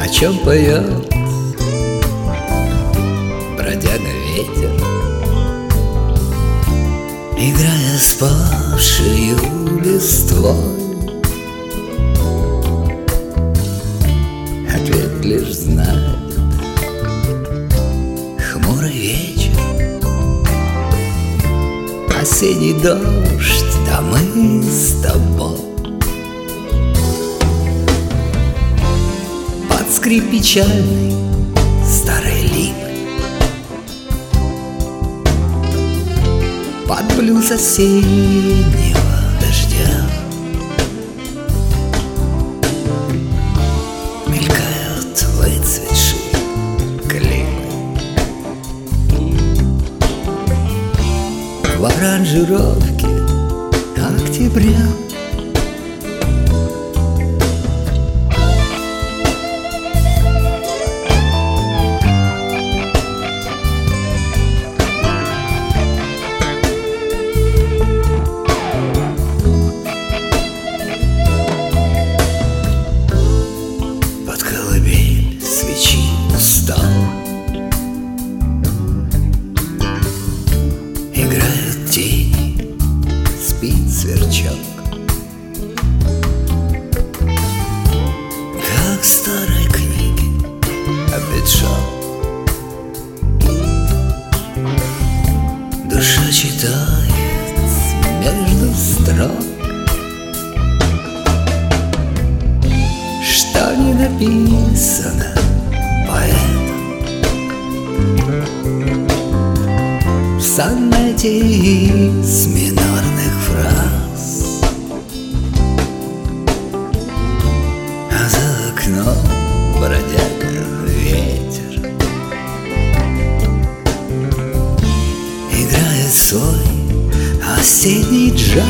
о чем поет бродяга ветер, играя с павшею листвой. Ответ лишь знает хмурый вечер, осенний дождь, да мы с тобой. Под скрип печальный старой липы, под блюз осеннего дождя мелькают выцветшие клипы. В аранжировке октября свечи устал, играют тени, спит сверчок. Как в старой книге обветшал, душа читает между строк, что не написано поэтом в сонете из минорных фраз. А за окном бродяга ветер, играет свой осенний джаз.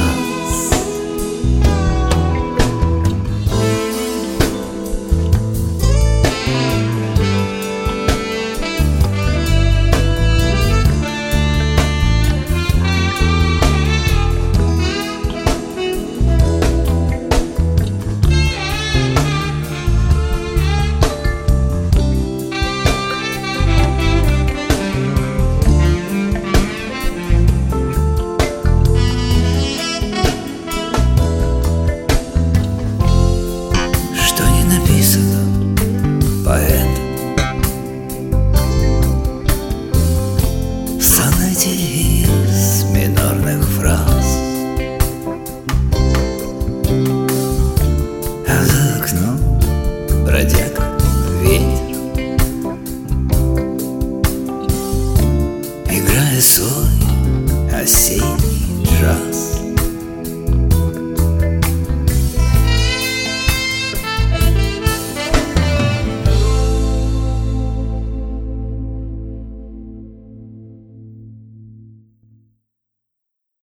Поэт в сонете из минорных фраз. А за окном бродяга ветер, играя свой осенний джаз.